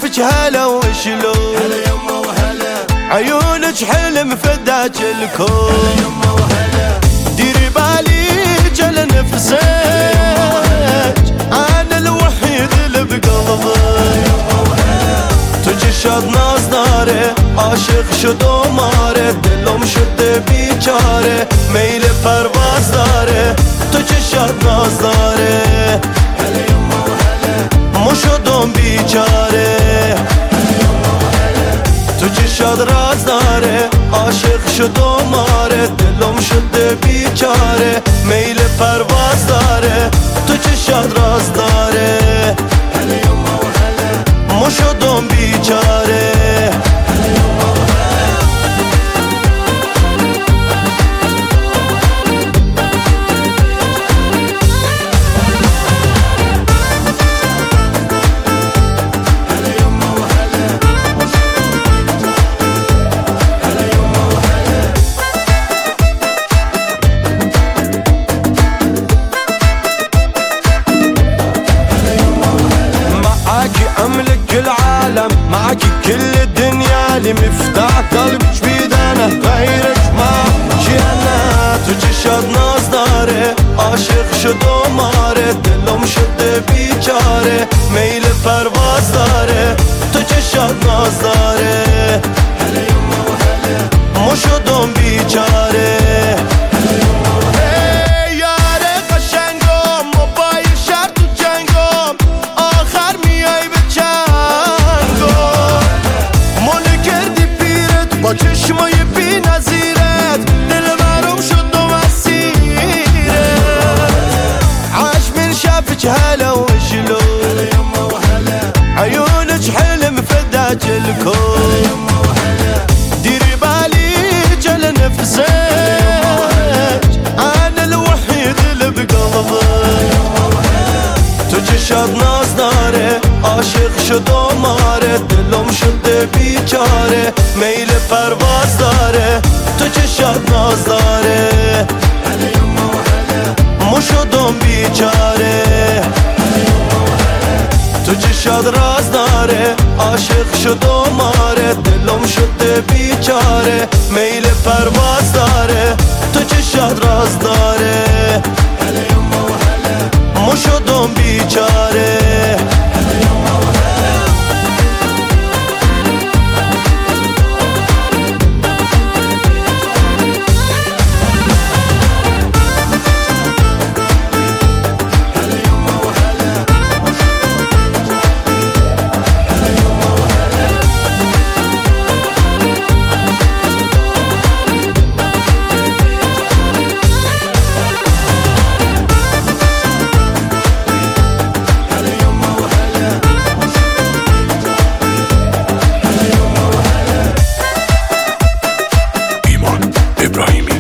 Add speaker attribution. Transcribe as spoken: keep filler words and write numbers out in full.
Speaker 1: شافك هلا وشلون،
Speaker 2: هلا يما وهلا،
Speaker 1: عيونك حلم فداك الكون،
Speaker 2: هلا يما وهلا،
Speaker 1: ديري باليك على نفسك، انا الوحيد اللي بقلبك، تجي شاد ناز داره، عاشق شد و ماره، دلم شده بیچاره، میل پرواز داره، تجی شاد ناز داره،
Speaker 2: هلا يما وهلا،
Speaker 1: مو شدم بیچاره، تجی شاد راز داره، عاشق شد و ماره، دلم شده بیچاره، میل پرواز داره، تجی شاد راز داره،
Speaker 2: هلا يما وهلا،
Speaker 1: مو شدم بیچاره. أملك العالم، معك كل الدنيا، لي مفتاح قلبك بيدنا، غيرك ما شي أنا، تجي شاد ناز داره، عاشق شد و ماره، دلم شده بیچاره، میل پرواز داره، تجي شاد ناز داره،
Speaker 2: هلا يما وهلا،
Speaker 1: مو شدم بیچاره. با چشمای بی نظیرت دل برم شد و مسیرت، عاش من شافك هلا وشلون،
Speaker 2: هلا يما وهلا،
Speaker 1: عيونك حلم فداك الكون،
Speaker 2: هلا يما وهلا،
Speaker 1: ديري باليك على نفسك، انا الوحيد اللي بقلبك، تجي شاد ناز داره، عاشق شد و ماره، دلم شده بیچاره، میل پرواز داره، تجی شاد ناز داره،
Speaker 2: هلا يما وهلا،
Speaker 1: مو شدم بیچاره، تجی شاد راز داره، عاشق شد و ماره، دلم شده بیچاره، میل پرواز داره، تجی شاد راز داره،
Speaker 2: هلا يما وهلا،
Speaker 1: مو شدم بیچاره.
Speaker 3: İbrahimi